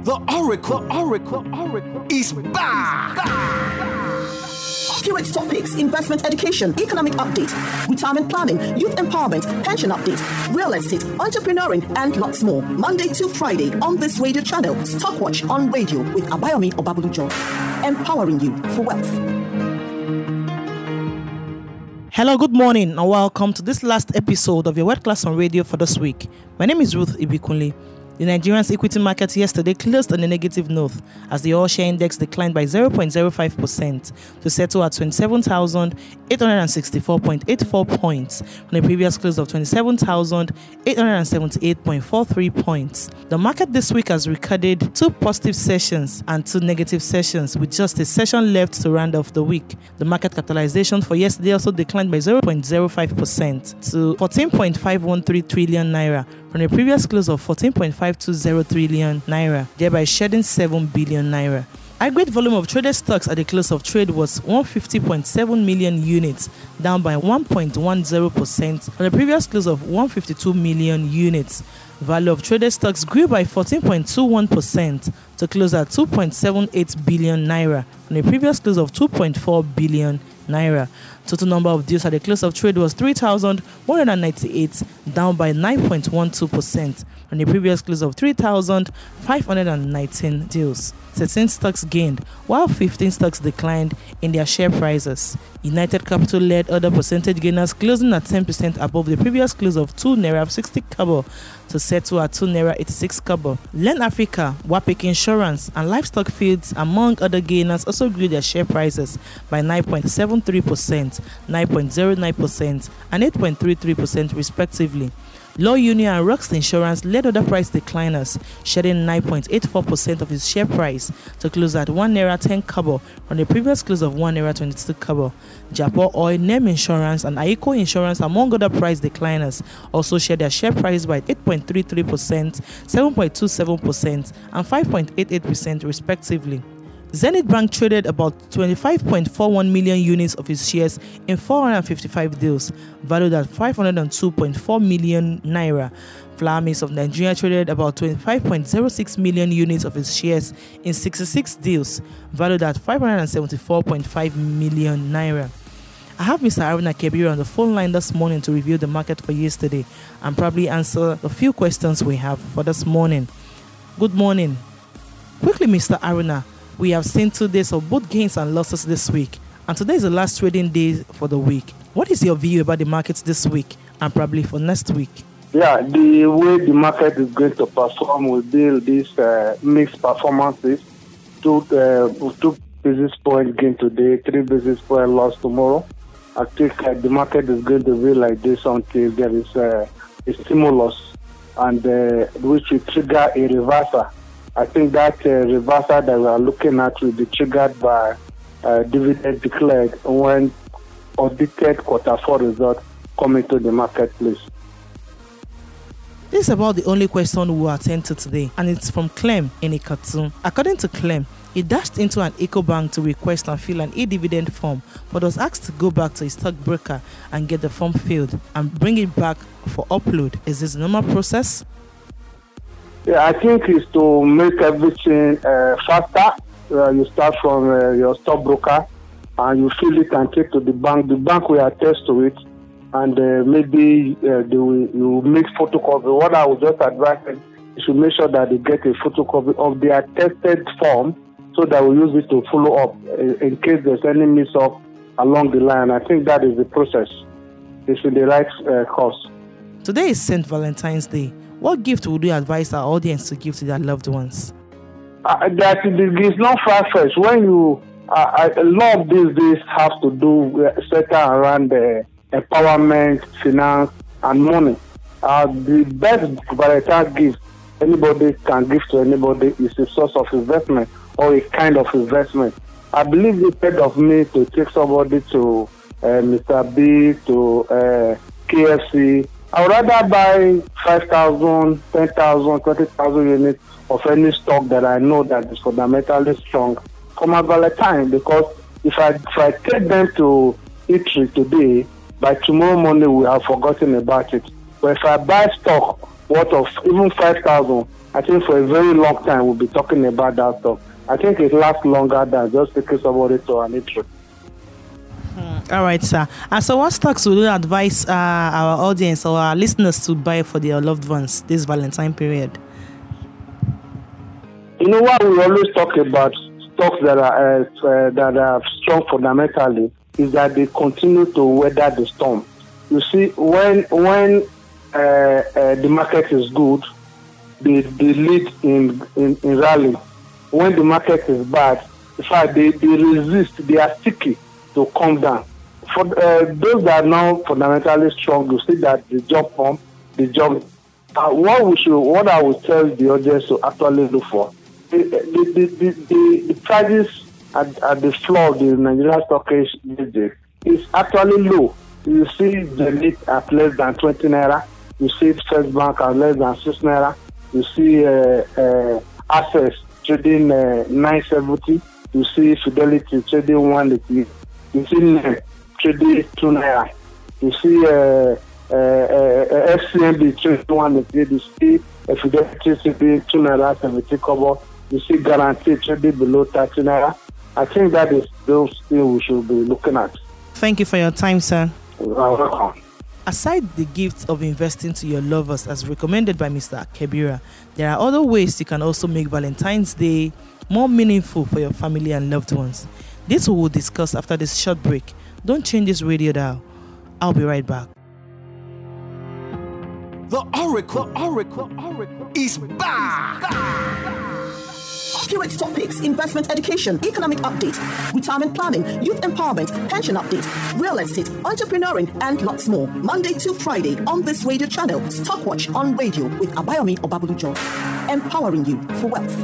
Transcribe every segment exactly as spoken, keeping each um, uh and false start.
The Oracle, the Oracle, the Oracle is back. Accurate topics, investment education, economic update, retirement planning, youth empowerment, pension update, real estate, entrepreneuring, and lots more. Monday to Friday on this radio channel. Stockwatch on radio with Abayomi Obabulujo. Empowering you for wealth. Hello, good morning, and welcome to this last episode of your World Class on Radio for this week. My name is Ruth Ibikunle. The Nigerian's equity market yesterday closed on a negative note as the all-share index declined by zero point zero five percent to settle at twenty-seven thousand eight hundred sixty-four point eight four points from the previous close of twenty-seven thousand eight hundred seventy-eight point four three points. The market this week has recorded two positive sessions and two negative sessions with just a session left to round off the week. The market capitalization for yesterday also declined by zero point zero five percent to fourteen point five one three trillion naira from the previous close of fourteen point five two zero trillion naira, thereby shedding seven billion naira. Aggregate volume of traded stocks at the close of trade was one hundred fifty point seven million units, down by one point one zero percent from the previous close of one hundred fifty-two million units. Value of traded stocks grew by fourteen point two one percent to close at two point seven eight billion naira from the previous close of two point four billion naira. Total number of deals at the close of trade was three thousand one hundred ninety-eight, down by nine point one two percent from the previous close of three thousand five hundred nineteen deals. thirteen stocks gained, while fifteen stocks declined in their share prices. United Capital led other percentage gainers, closing at ten percent above the previous close of two naira sixty kobo to settle at two naira eighty-six kobo. Len Africa, Wapik Insurance, and Livestock Fields, among other gainers, also grew their share prices by nine point seven three percent, nine point zero nine percent, and eight point three three percent respectively. Law Union and Rocks Insurance led other price decliners, shedding nine point eight four percent of its share price to close at one naira ten kobo from the previous close of one naira twenty-two kobo. Japan Oil, Name Insurance, and Aiko Insurance, among other price decliners, also shared their share price by eight point three three percent, seven point two seven percent, and five point eight eight percent respectively. Zenith Bank traded about twenty-five point four one million units of its shares in four hundred fifty-five deals, valued at five hundred two point four million naira. Flour Mills of Nigeria traded about twenty-five point zero six million units of its shares in sixty-six deals, valued at five hundred seventy-four point five million naira. I have Mister Aruna Kebiri on the phone line this morning to review the market for yesterday and probably answer a few questions we have for this morning. Good morning. Quickly, Mister Aruna, we have seen two days of both gains and losses this week, and today is the last trading day for the week. What is your view about the markets this week and probably for next week? Yeah, the way the market is going to perform will be these uh, mixed performances. Two, uh, two basis point gain today, three basis point loss tomorrow. I think uh, the market is going to be like this until there is uh, a stimulus, and uh, which will trigger a reversal. I think that uh, reversal that we are looking at will be triggered by uh, dividend declared when audited quarter four results come into the marketplace. This is about the only question we will attend to today, and it's from Clem in Ikatun. According to Clem, he dashed into an EcoBank to request and fill an e-dividend form, but was asked to go back to his stockbroker and get the form filled and bring it back for upload. Is this a normal process? Yeah, I think it's to make everything uh, faster. Uh, you start from uh, your stockbroker and you fill it and take to the bank. The bank will attest to it, and uh, maybe uh, they will you make photocopy. What I would just advise them, you should make sure that they get a photocopy of the attested form so that we use it to follow up in, in case there's any mix up along the line. I think that is the process. It's in the right uh, course. Today is Saint Valentine's Day. What gift would you advise our audience to give to their loved ones? Uh, that is not far-fetched. When you, uh, a lot of these days have to do with center around uh, empowerment, finance, and money. Uh, the best Valentine gift anybody can give to anybody is a source of investment or a kind of investment. I believe instead of me to take somebody to uh, Mister B, to uh, K F C, I would rather buy five thousand, ten thousand, twenty thousand units of any stock that I know that is fundamentally strong for my Valentine, because if I, if I take them to eatery today, by tomorrow morning we have forgotten about it. But if I buy stock worth of even five thousand, I think for a very long time we'll be talking about that stuff. I think it lasts longer than just taking somebody to an interest. Hmm. All right, sir. And so what stocks would you advise uh, our audience or our listeners to buy for their loved ones this Valentine period? You know what we always talk about stocks that are uh, uh, that are strong fundamentally is that they continue to weather the storm. You see, when when uh, uh, the market is good, they, they lead in, in, in rally. When the market is bad, in fact, they, they resist, they are sticky to come down. For uh, those that are now fundamentally strong, you see that they jump pump, they jump. Uh, what we should, what I would tell the audience to actually look for, the the the, the, the, the prices at, at the floor of the Nigerian stock exchange is actually low. You see Zenith at less than twenty naira. You see First Bank at less than six naira. You see uh, uh, Access trading uh, nine seventy. You see Fidelity trading one eighty. You see N E M trading two naira. You see uh, uh, uh, F C M B trading one eighty. You see uh, Fidelity trading two naira seventy kobo. You see Guarantee trading below thirty naira. I think that is those things we should be looking at. Thank you for your time, sir. You're welcome. Aside the gift of investing to your lovers as recommended by Mister Kebira, there are other ways you can also make Valentine's Day more meaningful for your family and loved ones. This we will discuss after this short break. Don't change this radio dial. I'll be right back. The Oracle, Oracle, Oracle is back. Accurate topics, investment education, economic update, retirement planning, youth empowerment, pension update, real estate, entrepreneuring, and lots more. Monday to Friday on this radio channel. Stockwatch on radio with Abayomi Obabulujo. Empowering you for wealth.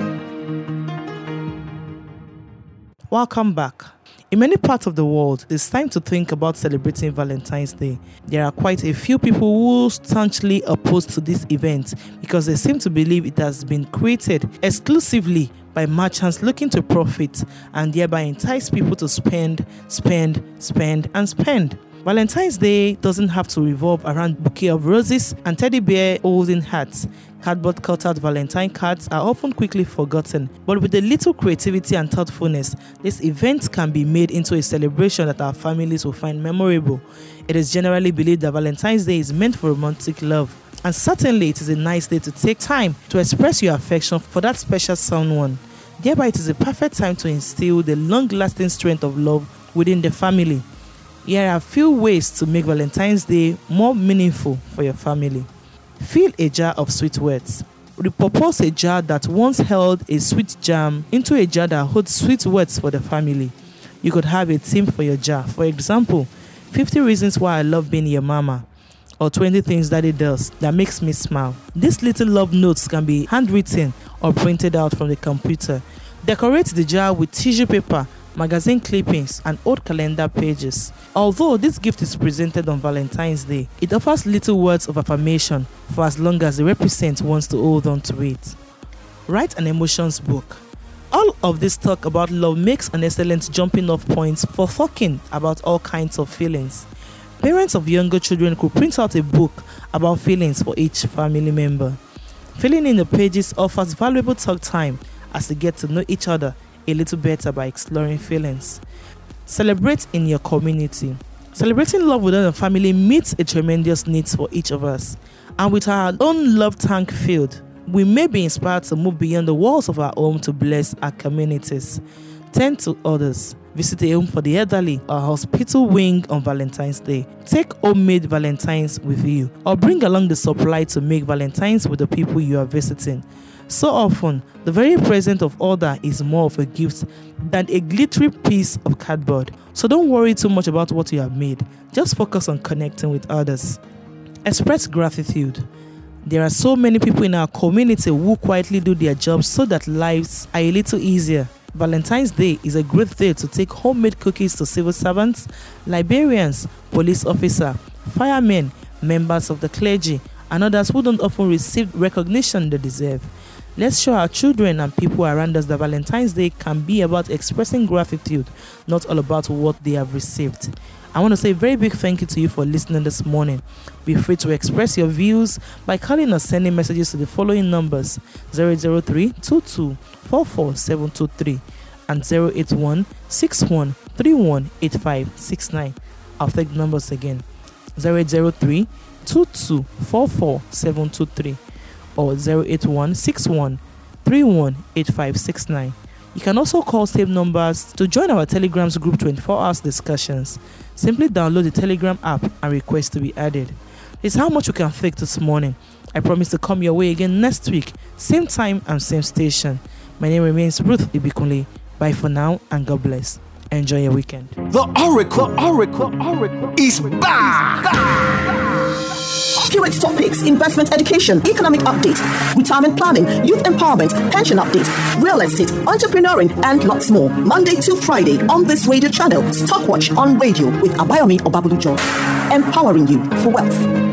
Welcome back. In many parts of the world, it's time to think about celebrating Valentine's Day. There are quite a few people who staunchly oppose to this event because they seem to believe it has been created exclusively by merchants looking to profit and thereby entice people to spend, spend, spend, and spend. Valentine's Day doesn't have to revolve around bouquet of roses and teddy bear holding hats. Cardboard cutout Valentine cards are often quickly forgotten, but with a little creativity and thoughtfulness, this event can be made into a celebration that our families will find memorable. It is generally believed that Valentine's Day is meant for romantic love, and certainly it is a nice day to take time to express your affection for that special someone. Thereby, it is a perfect time to instill the long-lasting strength of love within the family. Here are a few ways to make Valentine's Day more meaningful for your family. Fill a jar of sweet words. Repurpose a jar that once held a sweet jam into a jar that holds sweet words for the family. You could have a theme for your jar. For example, fifty reasons why I love being your mama, or twenty things Daddy does that makes me smile. These little love notes can be handwritten or printed out from the computer. Decorate the jar with tissue paper, magazine clippings, and old calendar pages. Although this gift is presented on Valentine's Day, it offers little words of affirmation for as long as the represent wants to hold on to it. Write an emotions book. All of this talk about love makes an excellent jumping off point for talking about all kinds of feelings. Parents of younger children could print out a book about feelings for each family member. Filling in the pages offers valuable talk time as they get to know each other a little better by exploring feelings. Celebrate in your community. Celebrating love within a family meets a tremendous need for each of us. And with our own love tank filled, we may be inspired to move beyond the walls of our home to bless our communities. Tend to others. Visit a home for the elderly or hospital wing on Valentine's Day. Take homemade Valentines with you or bring along the supply to make Valentines with the people you are visiting. So often, the very present of order is more of a gift than a glittery piece of cardboard. So don't worry too much about what you have made. Just focus on connecting with others. Express gratitude. There are so many people in our community who quietly do their jobs so that lives are a little easier. Valentine's Day is a great day to take homemade cookies to civil servants, librarians, police officers, firemen, members of the clergy, and others who don't often receive recognition they deserve. Let's show our children and people around us that Valentine's Day can be about expressing gratitude, not all about what they have received. I want to say a very big thank you to you for listening this morning. Be free to express your views by calling or sending messages to the following numbers: zero zero three two two four four seven two three and zero eight one six one three one eight five six nine. I'll take the numbers again: zero zero three two two four four seven two three or zero eight one six one three one eight five six nine. You can also call same numbers to join our Telegram's group twenty-four hours discussions. Simply download the Telegram app and request to be added. It's how much you can think this morning. I promise to come your way again next week, same time and same station. My name remains Ruth Ibikunle. Bye for now and God bless. Enjoy your weekend. The Oracle, Oracle, Oracle is back. Accurate topics: investment education, economic update, retirement planning, youth empowerment, pension update, real estate, entrepreneuring, and lots more. Monday to Friday on this radio channel. Stockwatch on radio with Abayomi Obabulujo. Empowering you for wealth.